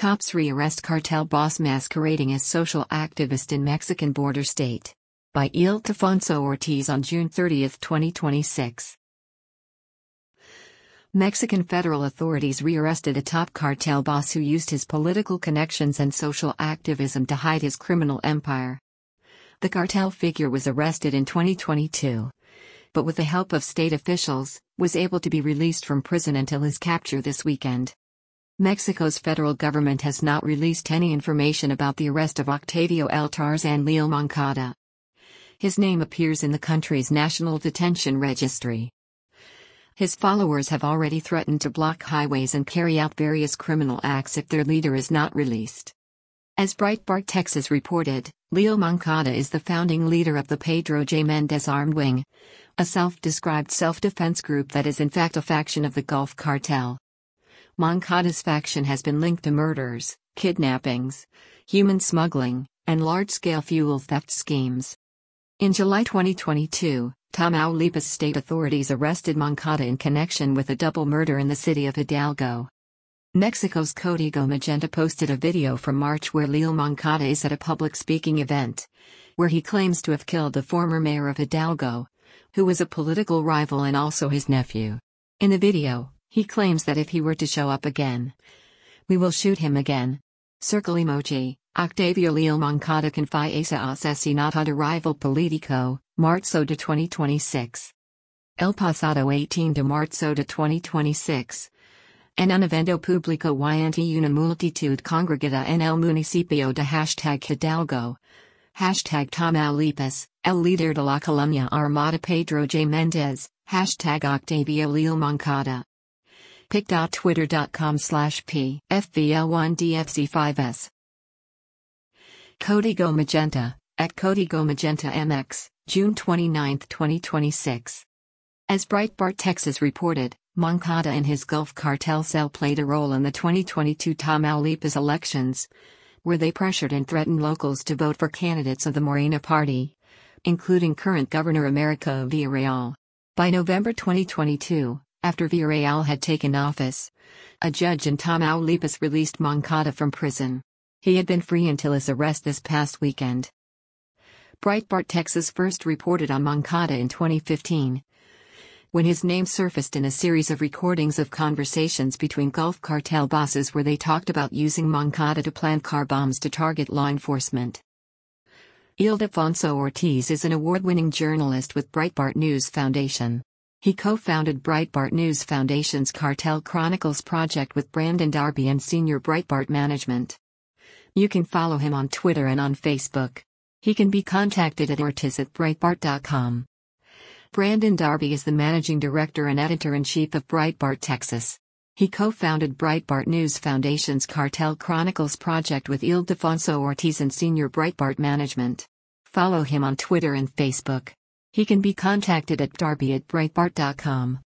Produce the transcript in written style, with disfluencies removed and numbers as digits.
Cops rearrest cartel boss masquerading as social activist in Mexican border state. By Ildefonso Ortiz on June 30, 2026. Mexican federal authorities rearrested a top cartel boss who used his political connections and social activism to hide his criminal empire. The cartel figure was arrested in 2022, but with the help of state officials, was able to be released from prison until his capture this weekend. Mexico's federal government has not released any information about the arrest of Octavio El Tarzan Leo Moncada. His name appears in the country's national detention registry. His followers have already threatened to block highways and carry out various criminal acts if their leader is not released. As Breitbart Texas reported, Leo Moncada is the founding leader of the Pedro J. Mendez Armed Wing, a self-described self-defense group that is in fact a faction of the Gulf Cartel. Moncada's faction has been linked to murders, kidnappings, human smuggling, and large-scale fuel theft schemes. In July 2022, Tamaulipas state authorities arrested Moncada in connection with a double murder in the city of Hidalgo. Mexico's Código Magenta posted a video from March where Leo Moncada is at a public speaking event, where he claims to have killed the former mayor of Hidalgo, who was a political rival and also his nephew. In the video, he claims that if he were to show up again, we will shoot him again. Circle emoji. Octavio Leo Moncada confiesa asesinato de rival político, Marzo de 2026. El pasado 18 de marzo de 2026. En un evento público y una multitud congregada en el municipio de #Hidalgo. #Tamaulipas, el líder de la columna armada Pedro J. Mendez, #Octavio Leo Moncada. pic.twitter.com/p FVL1DFC5S. Código Magenta, at Código Magenta MX, June 29, 2026. As Breitbart Texas reported, Moncada and his Gulf Cartel cell played a role in the 2022 Tamaulipas elections, where they pressured and threatened locals to vote for candidates of the Morena party, including current Governor Americo Villarreal. By November 2022, after Villarreal had taken office, a judge in Tamaulipas released Moncada from prison. He had been free until his arrest this past weekend. Breitbart Texas first reported on Moncada in 2015, when his name surfaced in a series of recordings of conversations between Gulf Cartel bosses where they talked about using Moncada to plant car bombs to target law enforcement. Ildefonso Ortiz is an award-winning journalist with Breitbart News Foundation. He co-founded Breitbart News Foundation's Cartel Chronicles project with Brandon Darby and senior Breitbart management. You can follow him on Twitter and on Facebook. He can be contacted at ortiz@breitbart.com. Brandon Darby is the managing director and editor-in-chief of Breitbart Texas. He co-founded Breitbart News Foundation's Cartel Chronicles project with Ildefonso Ortiz and senior Breitbart management. Follow him on Twitter and Facebook. He can be contacted at darby@breitbart.com.